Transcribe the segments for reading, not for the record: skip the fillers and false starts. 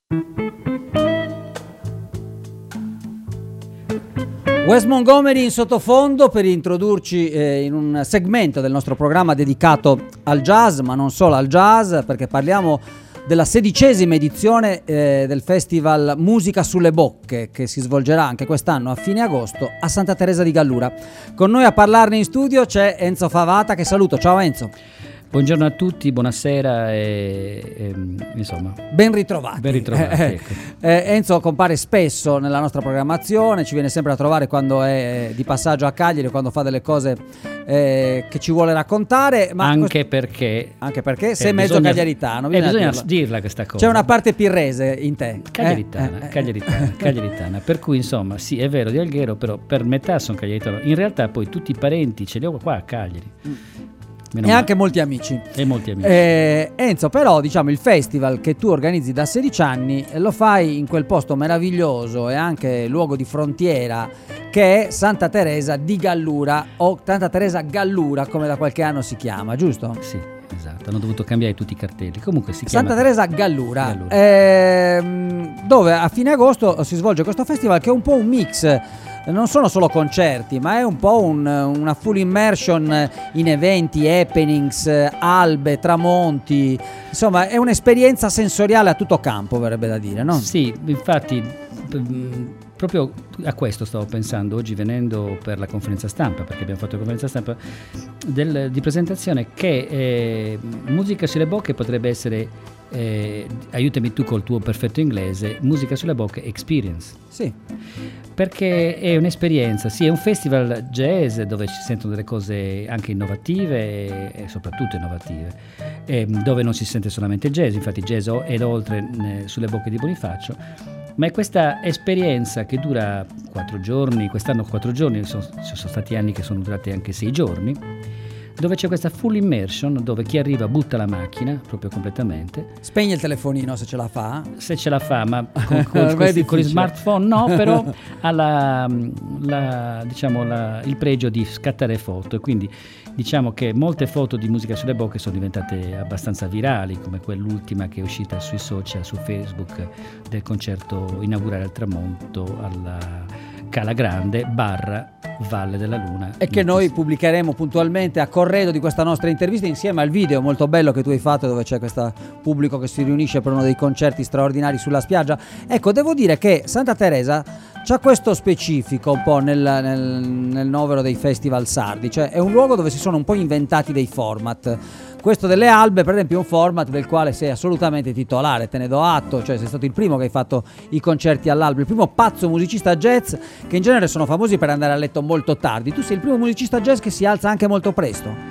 Wes Montgomery in sottofondo per introdurci in un segmento del nostro programma dedicato al jazz, ma non solo al jazz, perché parliamo della 16ª edizione del Festival Musica sulle Bocche, che si svolgerà anche quest'anno a fine agosto a Santa Teresa di Gallura. Con noi a parlarne in studio c'è Enzo Favata, che saluto. Ciao Enzo. Buongiorno a tutti, buonasera e insomma ben ritrovati. Ecco. Enzo compare spesso nella nostra programmazione, ci viene sempre a trovare quando è di passaggio a Cagliari, quando fa delle cose che ci vuole raccontare, ma anche perché sei mezzo cagliaritano, bisogna dirla questa cosa. C'è una parte pirrese in te, cagliaritana, per cui insomma sì, è vero, di Alghero, però per metà sono cagliaritano. In realtà poi tutti i parenti ce li ho qua a Cagliari. E anche molti amici. Enzo, però diciamo il festival che tu organizzi da 16 anni lo fai in quel posto meraviglioso e anche luogo di frontiera che è Santa Teresa di Gallura, o Santa Teresa Gallura come da qualche anno si chiama, giusto? Sì, esatto, hanno dovuto cambiare tutti i cartelli. Comunque si Santa chiama Teresa Gallura. Dove a fine agosto si svolge questo festival che è un po' un mix. Non sono solo concerti, ma è un po' una full immersion in eventi, happenings, albe, tramonti. Insomma, è un'esperienza sensoriale a tutto campo, verrebbe da dire, no? Sì, infatti, proprio a questo stavo pensando oggi venendo per la conferenza stampa, perché abbiamo fatto la conferenza stampa di presentazione, che Musica sulle Bocche potrebbe essere, aiutami tu col tuo perfetto inglese, Musica sulle Bocche Experience. Sì. Perché è un'esperienza, sì, è un festival jazz dove ci sentono delle cose anche innovative e soprattutto innovative, dove non si sente solamente jazz, infatti jazz ed oltre sulle bocche di Bonifacio, ma è questa esperienza che dura 4 giorni, quest'anno 4 giorni, ci sono stati anni che sono durati anche 6 giorni, dove c'è questa full immersion, dove chi arriva butta la macchina proprio completamente. Spegne il telefonino se ce la fa. Se ce la fa, ma con gli smartphone no, però ha il pregio di scattare foto, e quindi diciamo che molte foto di Musica sulle Bocche sono diventate abbastanza virali, come quell'ultima che è uscita sui social, su Facebook, del concerto inaugurale al tramonto alla Cala Grande / Valle della Luna, e che noi pubblicheremo puntualmente a corredo di questa nostra intervista insieme al video molto bello che tu hai fatto, dove c'è questo pubblico che si riunisce per uno dei concerti straordinari sulla spiaggia. Ecco, devo dire che Santa Teresa c'ha questo specifico un po' nel novero dei festival sardi, cioè è un luogo dove si sono un po' inventati dei format. Questo delle albe, per esempio, è un format del quale sei assolutamente titolare, te ne do atto, cioè sei stato il primo che hai fatto i concerti all'alba, il primo pazzo musicista jazz, che in genere sono famosi per andare a letto molto tardi. Tu sei il primo musicista jazz che si alza anche molto presto.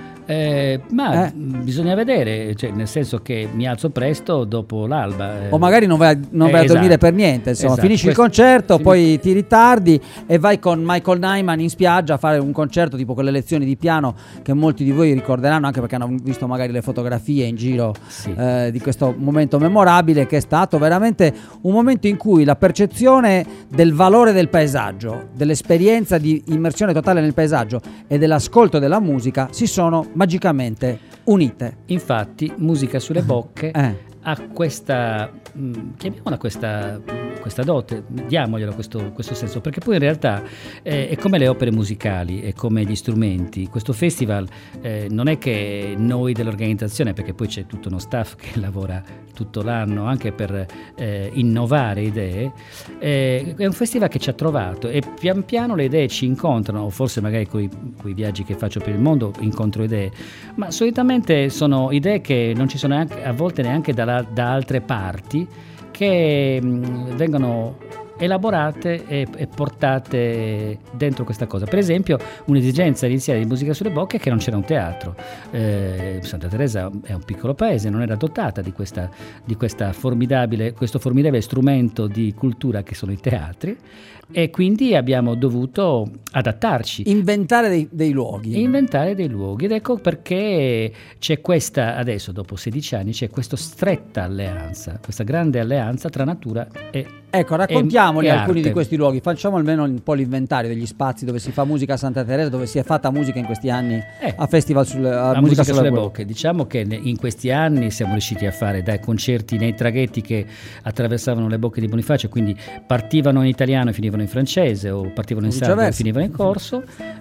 Bisogna vedere, cioè, nel senso che mi alzo presto dopo l'alba, o magari non vai a dormire per niente, insomma, esatto. Finisci il concerto, poi ti ritardi e vai con Michael Nyman in spiaggia a fare un concerto tipo quelle lezioni di piano che molti di voi ricorderanno, anche perché hanno visto magari le fotografie in giro, sì. Di questo momento memorabile, che è stato veramente un momento in cui la percezione del valore del paesaggio, dell'esperienza di immersione totale nel paesaggio e dell'ascolto della musica si sono magicamente unite. Infatti Musica sulle Bocche ha questa, chiamiamola questa dote, diamoglielo questo senso, perché poi in realtà è come le opere musicali, è come gli strumenti. Questo festival non è che noi dell'organizzazione, perché poi c'è tutto uno staff che lavora tutto l'anno anche per innovare idee, è un festival che ci ha trovato e pian piano le idee ci incontrano, o forse magari coi viaggi che faccio per il mondo incontro idee, ma solitamente sono idee che non ci sono a volte neanche da altre parti, che vengono elaborate e portate dentro questa cosa. Per esempio, un'esigenza iniziale di Musica sulle Bocche è che non c'era un teatro. Santa Teresa è un piccolo paese, non era dotata di questo formidabile strumento di cultura che sono i teatri, e quindi abbiamo dovuto adattarci, inventare dei luoghi, ed ecco perché c'è questa, adesso dopo 16 anni c'è questa stretta alleanza, questa grande alleanza tra natura e Ecco, raccontiamoli alcuni arte. di questi luoghi, facciamo almeno un po' l'inventario degli spazi dove si fa musica a Santa Teresa, dove si è fatta musica in questi anni a festival a musica sulle bocche. Diciamo che in questi anni siamo riusciti a fare dai concerti nei traghetti che attraversavano le bocche di Bonifacio, quindi partivano in italiano e finivano in francese, o partivano in sardo e finivano in corso,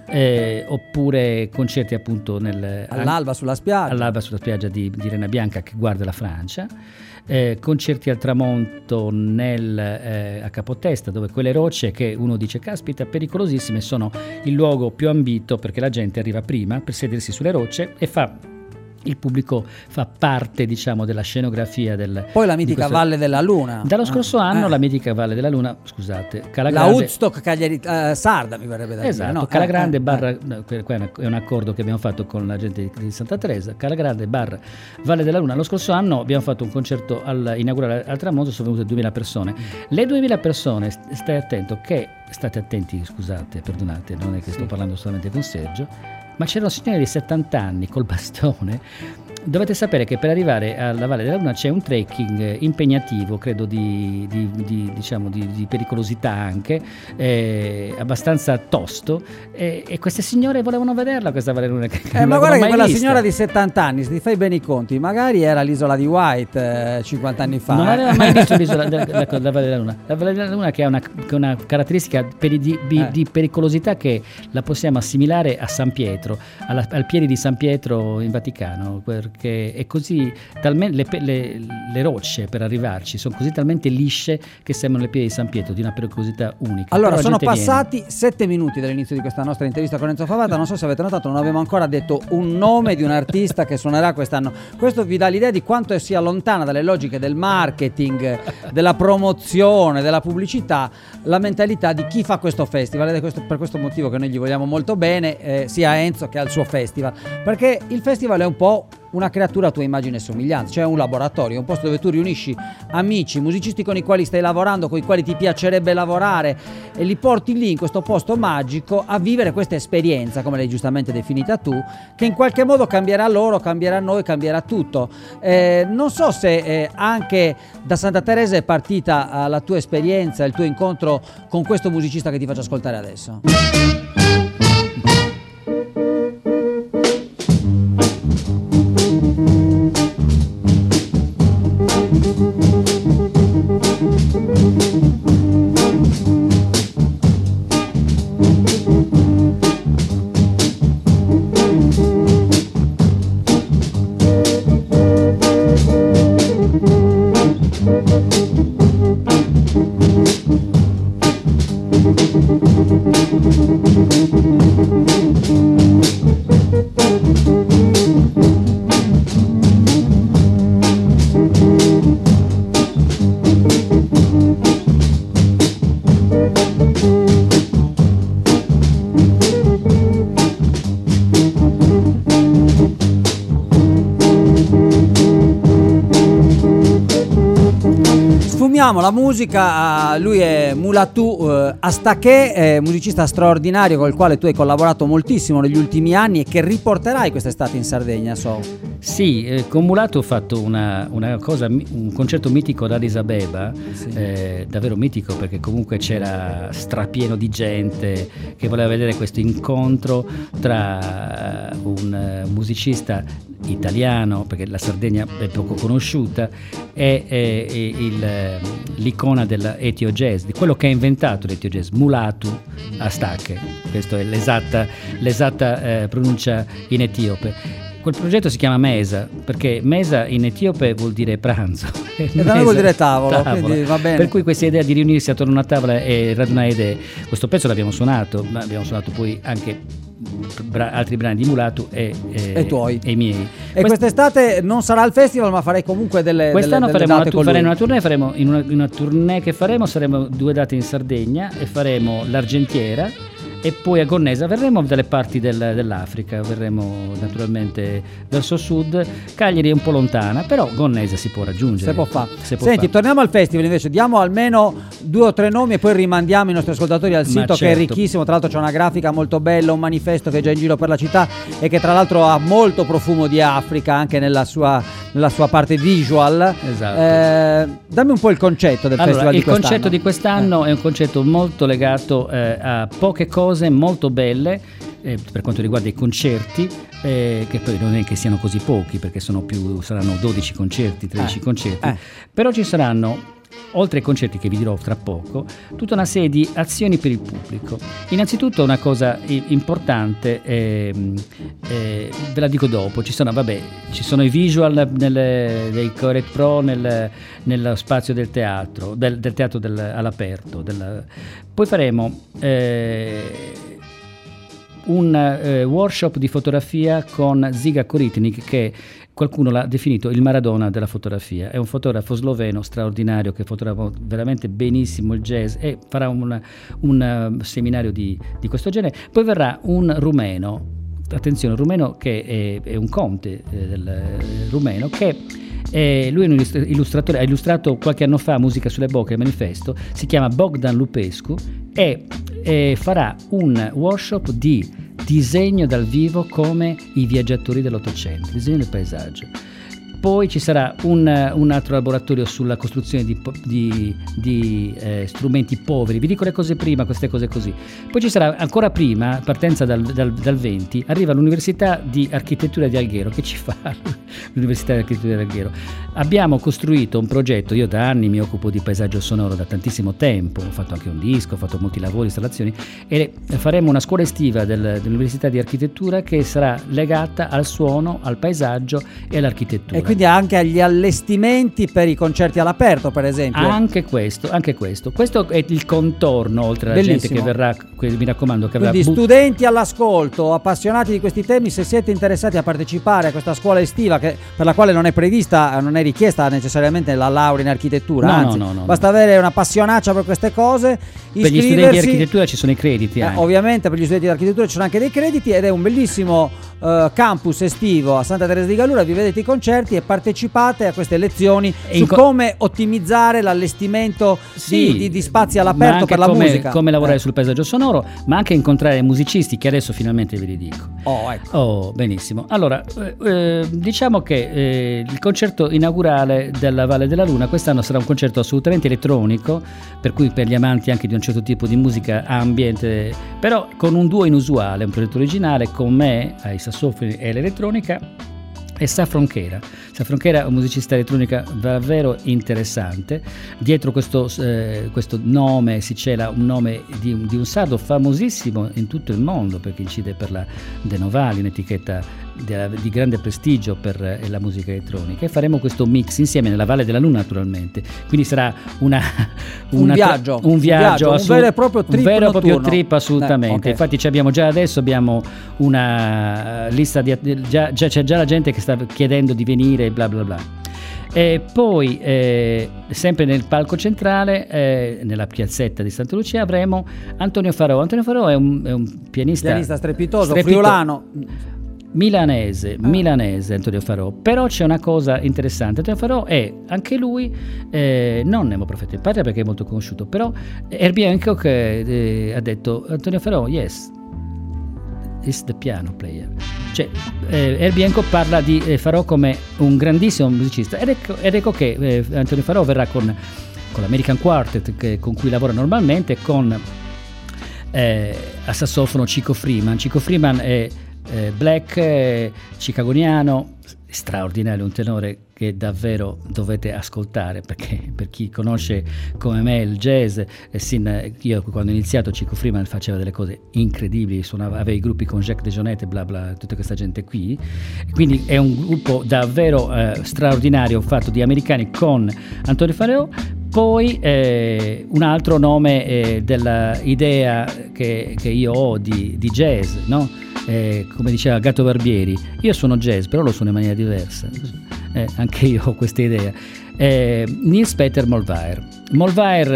oppure concerti appunto all'alba sulla spiaggia di Rena Bianca che guarda la Francia. Concerti al tramonto a Capotesta, dove quelle rocce che uno dice caspita pericolosissime sono il luogo più ambito, perché la gente arriva prima per sedersi sulle rocce e il pubblico fa parte, diciamo, della scenografia poi la mitica Valle della Luna dallo scorso anno. La mitica Valle della Luna, scusate, Calagrande, la Woodstock Cagliari sarda, mi verrebbe da dire. Esatto, no? Calagrande barra è un accordo che abbiamo fatto con la gente di Santa Teresa. Calagrande barra Valle della Luna. Lo scorso anno abbiamo fatto un concerto inaugurale al tramonto, sono venute 2000 persone. Le 2000 persone, state attenti, scusate, perdonate, non è che sto parlando solamente con Sergio, ma c'era un signore di 70 anni col bastone. Dovete sapere che per arrivare alla Valle della Luna c'è un trekking impegnativo, credo di pericolosità anche, abbastanza tosto, e queste signore volevano vederla questa Valle della Luna. Ma guarda che quella signora di 70 anni, se ti fai bene i conti, magari era l'isola di White 50 anni fa. Non aveva mai visto l'isola della Valle della Luna. La Valle della Luna che ha una caratteristica di pericolosità che la possiamo assimilare a San Pietro, al piede di San Pietro in Vaticano, perché è così le rocce per arrivarci sono così talmente lisce che sembrano le piedi di San Pietro, di una pericolosità unica. Allora, sono passati 7 minuti dall'inizio di questa nostra intervista con Enzo Favata. Non so se avete notato, non abbiamo ancora detto un nome di un artista che suonerà quest'anno. Questo vi dà l'idea di quanto sia lontana dalle logiche del marketing, della promozione, della pubblicità, la mentalità di chi fa questo festival. Ed è per questo motivo che noi gli vogliamo molto bene, sia Enzo che al suo festival, perché il festival è un po' una creatura a tua immagine e somiglianza, cioè un laboratorio, un posto dove tu riunisci amici, musicisti con i quali stai lavorando, con i quali ti piacerebbe lavorare, e li porti lì in questo posto magico a vivere questa esperienza, come l'hai giustamente definita tu, che in qualche modo cambierà loro, cambierà noi, cambierà tutto. Non so se anche da Santa Teresa è partita la tua esperienza, il tuo incontro con questo musicista che ti faccio ascoltare adesso. La musica, lui è Mulatu Astaché, musicista straordinario con il quale tu hai collaborato moltissimo negli ultimi anni e che riporterai quest'estate in Sardegna, so. Sì, con Mulatu ho fatto un concerto mitico ad Addis Abeba, sì. Davvero mitico, perché comunque c'era strapieno di gente che voleva vedere questo incontro tra un musicista italiano, perché la Sardegna è poco conosciuta, e l'icona dell'Ethio Jazz, di quello che ha inventato l'Ethio Jazz, Mulatu Astaché. Questa è l'esatta pronuncia in etiope. Quel progetto si chiama Mesa, perché Mesa in etiope vuol dire pranzo. E da noi vuol dire tavolo, quindi va bene. Per cui questa idea di riunirsi attorno a una tavola e radunare idee, questo pezzo l'abbiamo suonato, ma abbiamo suonato poi anche altri brani di Mulatu e tuoi e i miei. E quest'estate non sarà il festival, ma farei comunque quest'anno faremo una tournée, faremo in una tournée che faremo, saremo 2 date in Sardegna e faremo l'Argentiera e poi a Gonnesa. Verremo dalle parti dell'Africa, verremo naturalmente verso sud. Cagliari è un po' lontana, però Gonnesa si può raggiungere. Se può fare. Senti, torniamo al festival invece, diamo almeno 2 o 3 nomi e poi rimandiamo i nostri ascoltatori al sito, che è ricchissimo, tra l'altro c'è una grafica molto bella, un manifesto che è già in giro per la città e che tra l'altro ha molto profumo di Africa anche nella sua parte visual. Esatto. Dammi un po' il concetto del festival di quest'anno. Il concetto di quest'anno è un concetto molto legato a poche cose molto belle per quanto riguarda i concerti, che poi non è che siano così pochi, perché saranno 12 concerti, 13 concerti, però ci saranno, oltre ai concerti che vi dirò tra poco, tutta una serie di azioni per il pubblico. Innanzitutto una cosa importante, ve la dico dopo, ci sono i visual dei Correct Pro nello spazio del teatro, del teatro all'aperto. Poi faremo un workshop di fotografia con Žiga Koritnik, che qualcuno l'ha definito il Maradona della fotografia. È un fotografo sloveno straordinario che fotografa veramente benissimo il jazz e farà un seminario di questo genere. Poi verrà un rumeno, attenzione, un rumeno che è un conte del rumeno, che lui è un illustratore, ha illustrato qualche anno fa Musica sulle bocche, il manifesto, si chiama Bogdan Lupescu e farà un workshop di disegno dal vivo come i viaggiatori dell'Ottocento, disegno del paesaggio. Poi ci sarà un altro laboratorio sulla costruzione di strumenti poveri. Vi dico le cose prima, queste cose così. Poi ci sarà ancora prima, partenza dal 20, arriva l'Università di Architettura di Alghero. Che ci fa l'Università di Architettura di Alghero? Abbiamo costruito un progetto, io da anni mi occupo di paesaggio sonoro da tantissimo tempo, ho fatto anche un disco, ho fatto molti lavori, installazioni, e faremo una scuola estiva dell'Università di Architettura che sarà legata al suono, al paesaggio e all'architettura. E quindi anche agli allestimenti per i concerti all'aperto, per esempio. Anche questo. Questo è il contorno, oltre alla gente che verrà, mi raccomando, che quindi studenti all'ascolto, appassionati di questi temi, se siete interessati a partecipare a questa scuola estiva, per la quale non è prevista, non è richiesta necessariamente la laurea in architettura, no. Basta avere una passionaccia per queste cose, iscriversi. Per gli studenti di architettura ci sono i crediti ovviamente per gli studenti di architettura ci sono anche dei crediti, ed è un bellissimo campus estivo a Santa Teresa di Gallura. Vi vedete i concerti e partecipate a queste lezioni su come ottimizzare l'allestimento di spazi all'aperto per la musica, come lavorare sul paesaggio sonoro, ma anche incontrare musicisti che adesso finalmente ve li dico. Benissimo. Allora, diciamo che il concerto inaugurale della Valle della Luna quest'anno sarà un concerto assolutamente elettronico, per cui per gli amanti anche di un certo tipo di musica ambiente, però con un duo inusuale, un progetto originale con me ai sassofoni e all'elettronica, e Saffron Kera. Saffron Kera è un musicista elettronica davvero interessante. Dietro questo nome si cela un nome di un sardo famosissimo in tutto il mondo, perché incide per la De Novali, un'etichetta di grande prestigio per la musica elettronica, e faremo questo mix insieme nella Valle della Luna, naturalmente. Quindi sarà un viaggio, un vero e proprio trip, assolutamente. Infatti abbiamo una lista c'è già la gente che sta chiedendo di venire, bla bla bla. E poi sempre nel palco centrale, nella piazzetta di Santa Lucia, avremo Antonio Farò. Antonio Farò è un pianista strepitoso, friulano, milanese Antonio Farò. Però c'è una cosa interessante: Antonio Farò è anche lui non Nemo Profeta in Patria, perché è molto conosciuto, però Herbie Hancock ha detto Antonio Farò yes, is the piano player. Cioè Herbie Hancock parla di Farò come un grandissimo musicista, ed ecco che Antonio Farò verrà con l'American Quartet, con cui lavora normalmente, con a sassofono Chico Freeman è black, chicagoniano, straordinario, un tenore che davvero dovete ascoltare, perché per chi conosce come me il jazz, io quando ho iniziato Chico Freeman faceva delle cose incredibili, aveva i gruppi con Jacques DeJohnette, bla bla, tutta questa gente qui, quindi è un gruppo davvero straordinario, fatto di americani, con Antonio Farò. Poi un altro nome della idea che io ho di jazz, no? Come diceva Gato Barbieri, io suono jazz, però lo suono in maniera diversa. Anche io ho questa idea. Niels Peter Molvær. Molvær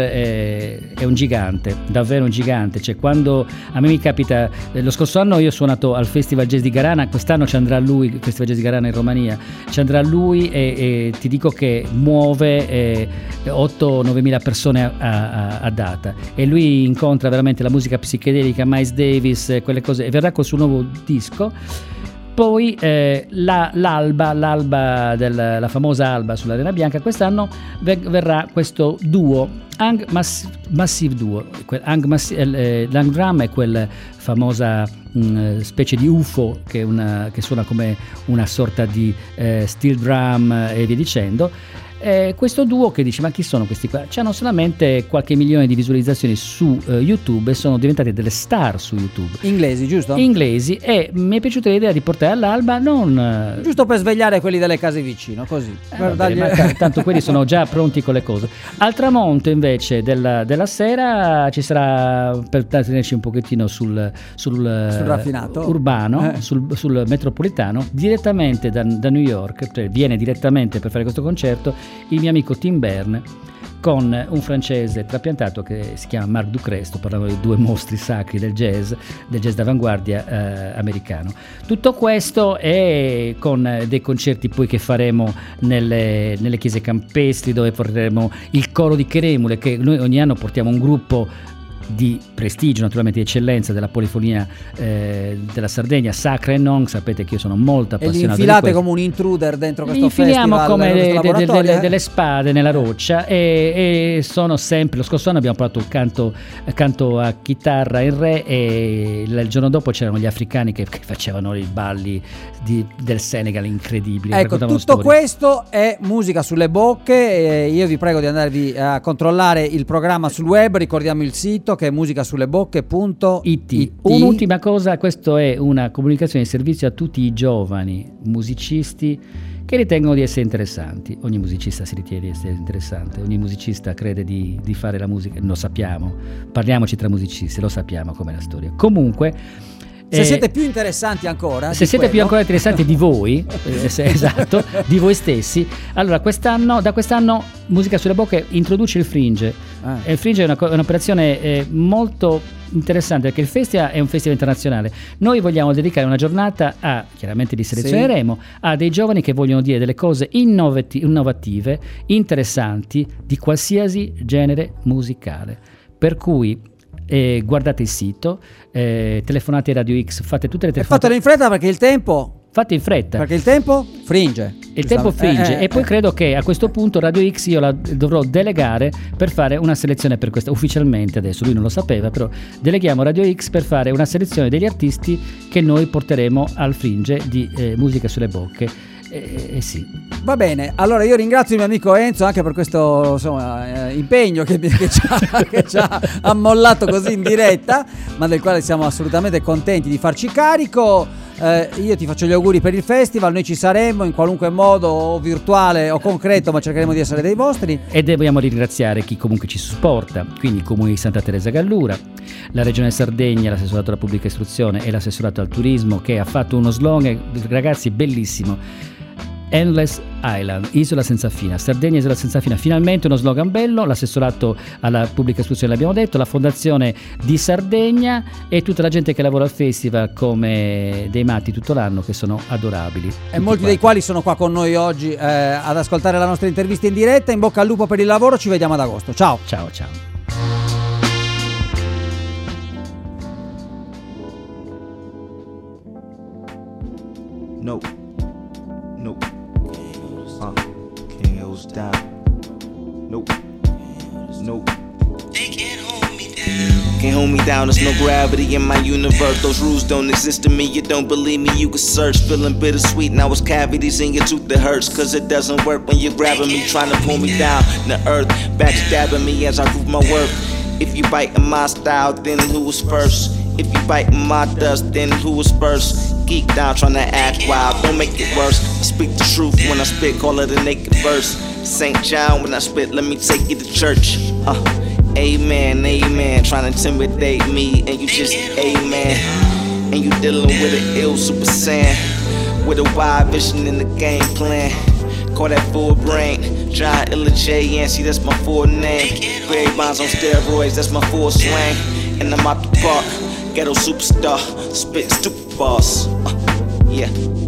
è un gigante, davvero un gigante. Cioè, quando a me mi capita, lo scorso anno io ho suonato al Festival Jazz di Garana, quest'anno ci andrà lui, il Festival Jazz di Garana in Romania, ci andrà lui e ti dico che muove 8-9 mila persone a data, e lui incontra veramente la musica psichedelica, Miles Davis, quelle cose, e verrà col suo nuovo disco. Poi l'alba la famosa alba sull'Arena Bianca, quest'anno verrà questo duo, Massive Duo. L'Hang Drum è quella famosa specie di UFO che suona come una sorta di steel drum e via dicendo. Questo duo che dice: ma chi sono questi qua? C'hanno solamente qualche milione di visualizzazioni su YouTube e sono diventati delle star su YouTube. Inglesi, giusto? Inglesi, e mi è piaciuta l'idea di portare all'alba, non giusto per svegliare quelli delle case vicino, così. Vabbè, tanto quelli sono già pronti con le cose. Al tramonto invece della sera ci sarà, per tenerci un pochettino sul raffinato urbano, sul metropolitano, direttamente da New York, cioè viene direttamente per fare questo concerto il mio amico Tim Berne, con un francese trapiantato che si chiama Marc Ducret. Sto parlando di due mostri sacri del jazz d'avanguardia americano. Tutto questo è con dei concerti poi che faremo nelle chiese campestri, dove porteremo il coro di Cheremule, che noi ogni anno portiamo un gruppo di prestigio, naturalmente di eccellenza, della polifonia della Sardegna, sacra e non. Sapete che io sono molto appassionato. E li infilate come un intruder dentro questo infiliamo festival, come delle spade nella roccia, e sono sempre. Lo scorso anno abbiamo parlato canto a chitarra in re, e il giorno dopo c'erano gli africani che facevano i balli del Senegal incredibili. Ecco, tutto questo è musica sulle bocche. Io vi prego di andarvi a controllare il programma sul web. Ricordiamo il sito, che è musicasulebocche.it. Un'ultima cosa, questo è una comunicazione di servizio a tutti i giovani musicisti che ritengono di essere interessanti. Ogni musicista si ritiene di essere interessante, ogni musicista crede di fare la musica, lo sappiamo, parliamoci tra musicisti, lo sappiamo com'è la storia. Comunque, se siete più interessanti ancora, se siete più ancora interessanti di voi, esatto, di voi stessi, allora da quest'anno Musica sulle Bocche introduce il Fringe. Il Fringe è un'operazione molto interessante, perché il festival è un festival internazionale. Noi vogliamo dedicare una giornata chiaramente li selezioneremo, a dei giovani che vogliono dire delle cose innovative, interessanti, di qualsiasi genere musicale. Per cui guardate il sito, telefonate a Radio X, fate tutte le telefonate. Fatelo in fretta, perché il tempo... Fate in fretta. Perché il tempo fringe. Il tempo fringe. E poi credo che a questo punto Radio X io la dovrò delegare per fare una selezione per questa. Ufficialmente adesso, lui non lo sapeva, però deleghiamo Radio X per fare una selezione degli artisti che noi porteremo al Fringe di Musica sulle Bocche. Sì. Va bene, allora io ringrazio il mio amico Enzo anche per questo impegno che ci ha ammollato così in diretta, ma del quale siamo assolutamente contenti di farci carico. Io ti faccio gli auguri per il festival, noi ci saremo in qualunque modo, o virtuale o concreto, ma cercheremo di essere dei vostri. E dobbiamo ringraziare chi comunque ci supporta, quindi il Comune di Santa Teresa Gallura, la Regione Sardegna, l'Assessorato alla Pubblica Istruzione e l'Assessorato al Turismo, che ha fatto uno slogan, ragazzi, bellissimo: Endless Island, isola senza fine. Sardegna, isola senza fine. Finalmente uno slogan bello. L'assessorato alla pubblica istruzione l'abbiamo detto, la fondazione di Sardegna e tutta la gente che lavora al festival come dei matti tutto l'anno, che sono adorabili. E molti dei quali sono qua con noi oggi ad ascoltare la nostra intervista in diretta. In bocca al lupo per il lavoro, ci vediamo ad agosto. Ciao. Ciao. No. Down. Nope. They can't hold me down. Can't hold me down, there's no gravity in my universe. Those rules don't exist to me, you don't believe me, you can search. Feeling bittersweet, now it's cavities in your tooth that hurts. Cause it doesn't work when you're grabbing me, trying to pull me down. The earth, backstabbing me as I prove my worth. If you bite in my style, then who was first? If you bite in my dust, then who was first? Geek down, trying to act wild, don't make it worse. I speak the truth when I spit, call it a naked verse. St. John, when I spit, let me take you to church. Amen, trying to intimidate me, and you just amen. And you dealing with an ill super saiyan, with a wide vision in the game plan. Call that full brain. John Illa J, see that's my full name. Barry Bonds on steroids, that's my full swing. And I'm out the park, ghetto superstar, spit stupid boss. Yeah.